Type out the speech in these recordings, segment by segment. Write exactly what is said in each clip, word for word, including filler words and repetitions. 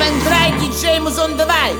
Драй, диджей Музон, давай!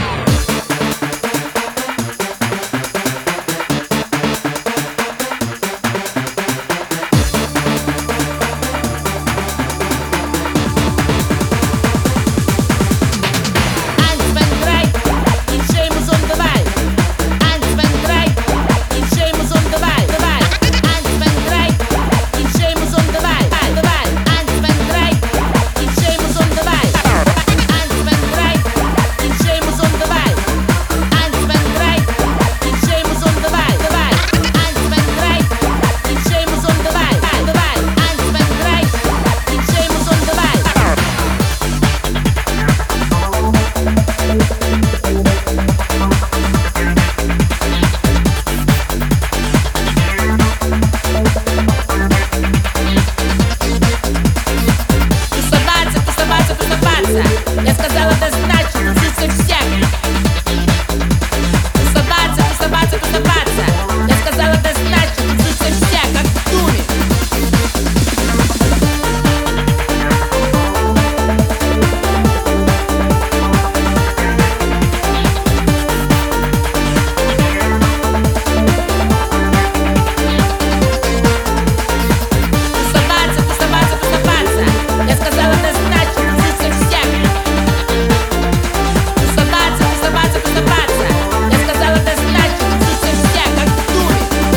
Я сказала, да значит, тусуйся всех. Тусоваться, тусоваться, тусоваться. Я сказала, да значит, тусуйся всех, как в думе. Тусоваться, тусоваться, тусоваться. Я сказала, да значит, тусуйся всех. Тусоваться, тусоваться, тусоваться. Я сказала, да значит, тусуйся всех, как в думе.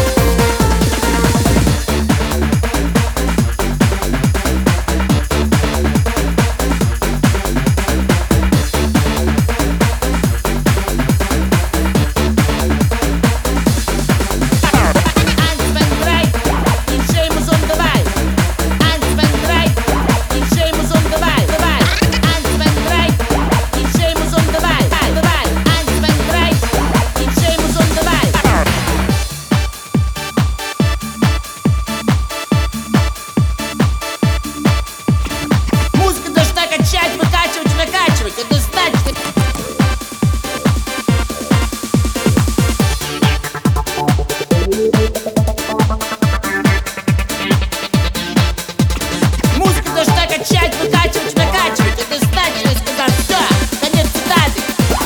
Антимен-драй, диджей Музон, давай! Антимен-драй, диджей Музон, давай! Давай! Антимен-драй, диджей Музон, давай! Давай! Антимен-драй, диджей Музон, давай! Музыка должна качать, выкачивать, накачивать. Это значит... Музыка должна качать, выкачивать, накачивать. Это значит, я сказал, все, конец цитаты.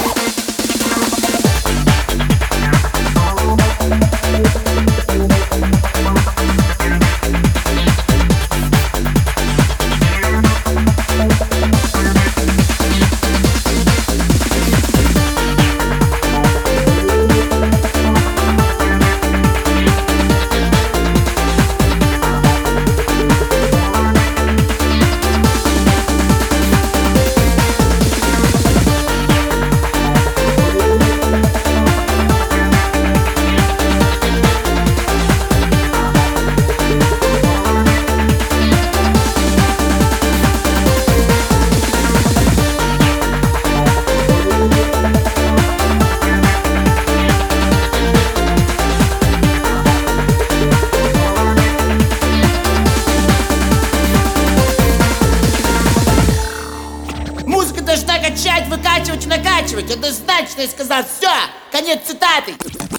Музыка должна качать, выкачивать, накачивать. Это значит, я сказал, все, конец цитаты.